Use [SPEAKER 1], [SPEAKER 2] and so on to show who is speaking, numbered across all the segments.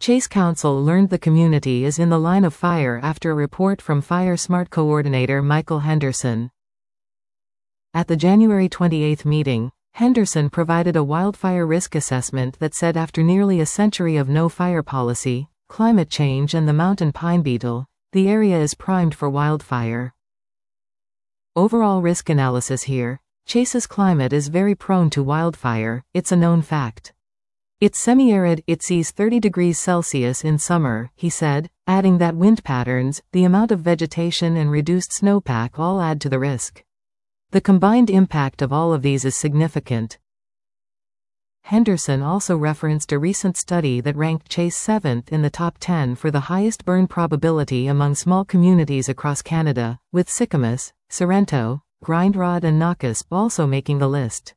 [SPEAKER 1] Chase Council learned the community is in the line of fire after a report from Fire Smart coordinator Michael Henderson. At the January 28 meeting, Henderson provided a wildfire risk assessment that said after nearly a century of no-fire policy, climate change and the mountain pine beetle, the area is primed for wildfire. Overall risk analysis here. Chase's climate is very prone to wildfire, it's a known fact. It's semi-arid, it sees 30 degrees Celsius in summer, he said, adding that wind patterns, the amount of vegetation and reduced snowpack all add to the risk. The combined impact of all of these is significant. Henderson also referenced a recent study that ranked Chase 7th in the top 10 for the highest burn probability among small communities across Canada, with Sicamous, Sorrento, Grindrod and Nakusp also making the list.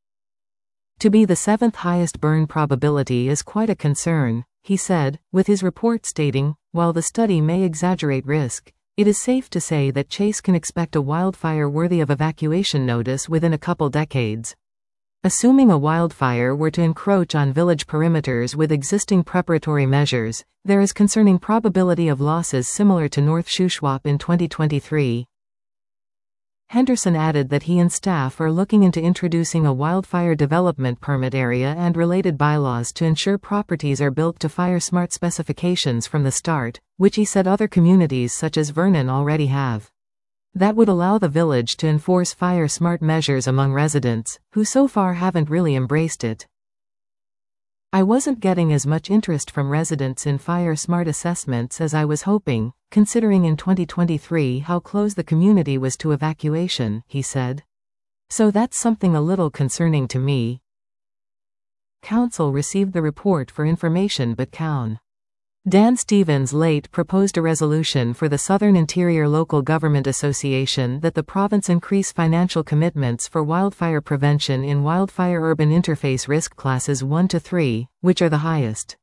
[SPEAKER 1] To be the 7th highest burn probability is quite a concern, he said, with his report stating, while the study may exaggerate risk, it is safe to say that Chase can expect a wildfire worthy of evacuation notice within a couple decades. Assuming a wildfire were to encroach on village perimeters with existing preparatory measures, there is concerning probability of losses similar to North Shuswap in 2023. Henderson added that he and staff are looking into introducing a wildfire development permit area and related bylaws to ensure properties are built to fire-smart specifications from the start, which he said other communities such as Vernon already have. That would allow the village to enforce fire-smart measures among residents, who so far haven't really embraced it. I wasn't getting as much interest from residents in fire-smart assessments as I was hoping, considering in 2023 how close the community was to evacuation, he said. So that's something a little concerning to me. Council received the report for information but Cown. Dan Stevens late proposed a resolution for the Southern Interior Local Government Association that the province increase financial commitments for wildfire prevention in wildfire urban interface risk classes 1 to 3, which are the highest.